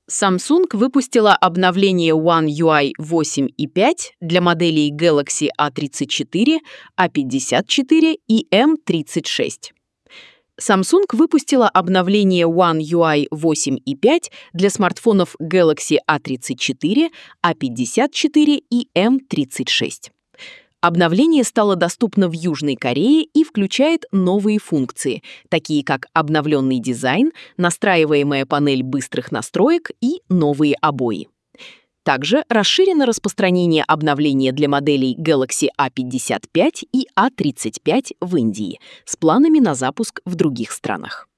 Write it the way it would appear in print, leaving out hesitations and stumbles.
Samsung выпустила обновление One UI 8.5 для моделей Galaxy A34, A54 и M36. Samsung выпустила обновление One UI 8.5 для смартфонов Galaxy A34, A54 и M36. Обновление стало доступно в Южной Корее и включает новые функции, такие как обновленный дизайн, настраиваемая панель быстрых настроек и новые обои. Также расширено распространение обновления для моделей Galaxy A55 и A35 в Индии с планами на запуск в других странах.